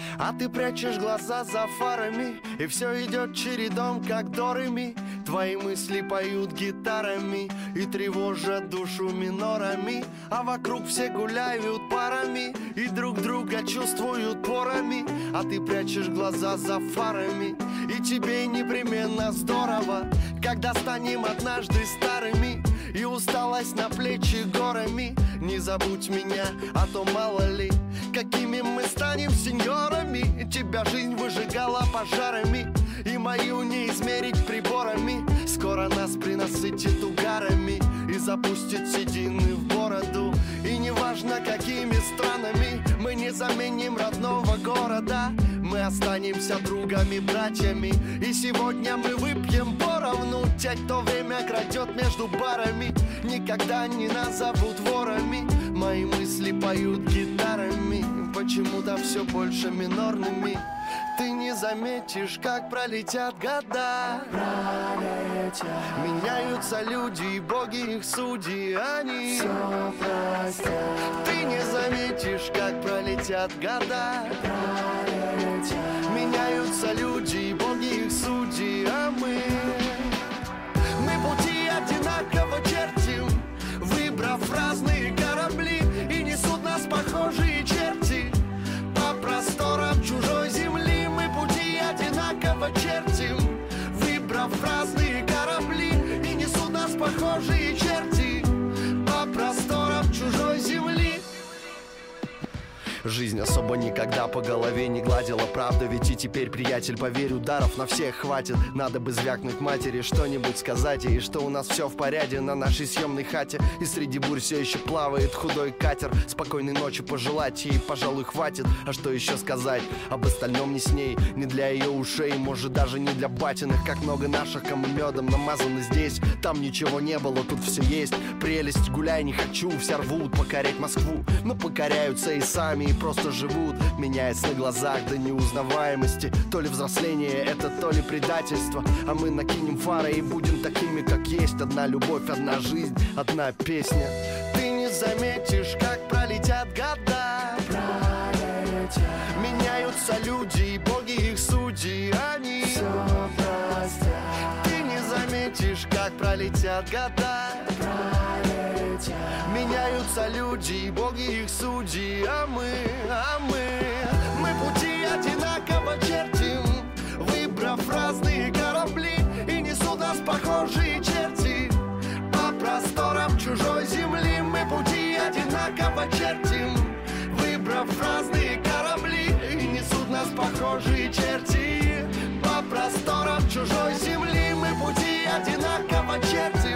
А ты прячешь глаза за фарами, и все идет чередом, как до ре ми. Твои мысли поют гитарами и тревожат душу минорами. А вокруг все гуляют парами и друг друга чувствуют порами. А ты прячешь глаза за фарами, и тебе непременно здорово, когда станем однажды старыми и усталость на плечи горами. Не забудь меня, а то мало ли, какими мы станем сеньорами. Тебя жизнь выжигала пожарами, и мою не измерить приборами. Скоро нас принасытит угарами и запустит седины в бороду. И неважно какими странами мы не заменим родного города, мы останемся другами, братьями. И сегодня мы выпьем поровну. Те, кто время крадет между барами, никогда не назовут ворами. Мои мысли поют гитарами, почему-то все больше минорными. Ты не заметишь, как пролетят года. Меняются люди, и боги их судьи, они все простят. Ты не заметишь, как пролетят года. Меняются люди, и боги их судьи, а мы пути одинаково чертим, выбрав разные корабли, и несут нас похожие черти по просторам чужой земли. Мы пути одинаково чертим, выбрав разные корабли, и несут нас похожие черти по просторам чужой земли. Жизнь особо никогда по голове не гладила, правда, ведь и теперь, приятель, поверь, ударов на всех хватит. Надо бы звякнуть матери, что-нибудь сказать ей, что у нас все в порядке на нашей съемной хате. И среди бурь все еще плавает худой катер. Спокойной ночи пожелать ей, пожалуй, хватит. А что еще сказать? Об остальном не с ней, не для ее ушей, может даже не для батиных. Как много наших, кому медом намазаны здесь. Там ничего не было, тут все есть. Прелесть, гуляй, не хочу, все рвут покорять Москву, но покоряются и сами, и просто живут, меняясь на глазах до неузнаваемости. То ли взросление это, то ли предательство. А мы накинем фары и будем такими, как есть. Одна любовь, одна жизнь, одна песня. Ты не заметишь, как пролетят года. Меняются люди, и боги их судьи, они все простят. Ты не заметишь, как пролетят года. Меняются люди, и боги их судьи, а мы пути одинаково чертим, выбрав разные корабли, и несут нас похожие черти по просторам чужой земли. Мы пути одинаково чертим, выбрав разные корабли, и несут нас похожие черти по просторам чужой земли. Мы пути одинаково чертим,